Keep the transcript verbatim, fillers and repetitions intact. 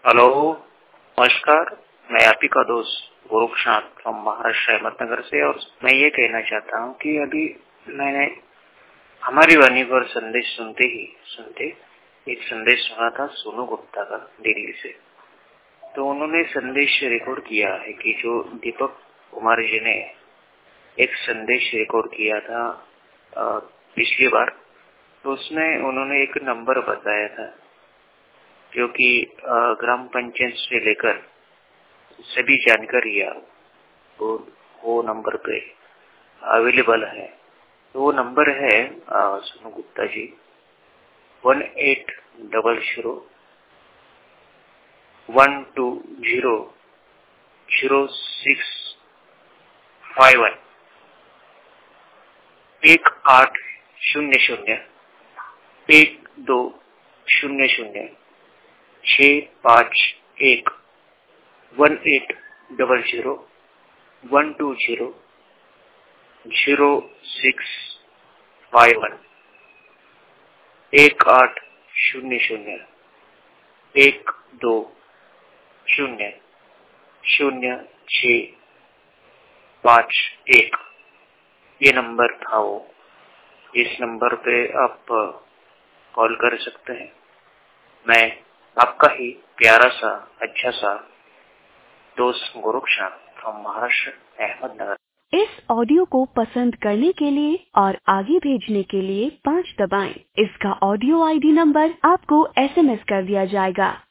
Hello, नमस्कार। मैं आप ही का दोस्त गोरक्षनाथ फ्रॉम महाराष्ट्र अहमदनगर से। और मैं ये कहना चाहता हूँ कि अभी मैंने हमारी वाणी पर संदेश सुनते ही सुनते एक संदेश सुना था सोनू गुप्ता का दिल्ली से। तो उन्होंने संदेश रिकॉर्ड किया है कि जो दीपक कुमार जी ने एक संदेश रिकॉर्ड किया था पिछली बार, तो उसमें उन्होंने एक नंबर बताया था जो कि ग्राम पंचायत से लेकर सभी जानकारियाँ वो वो नंबर पे अवेलेबल है। तो वो नंबर है Sonu Gupta ji one eight double zero one two zero zero six five one एक आठ शून्य शून्य एक दो शून्य शून्य छः पाँच एक one eight double zero one two zero zero six five one एक आठ शून्य शून्य एक दो शून्य शून्य छः पाँच एक, ये नंबर था वो। इस नंबर पे आप कॉल कर सकते हैं। मैं आपका ही प्यारा सा अच्छा सा दोस्त गोरक्षनाथ फ्रॉम महाराष्ट्र अहमदनगर। इस ऑडियो को पसंद करने के लिए और आगे भेजने के लिए पाँच दबाएं। इसका ऑडियो आईडी नंबर आपको एसएमएस कर दिया जाएगा।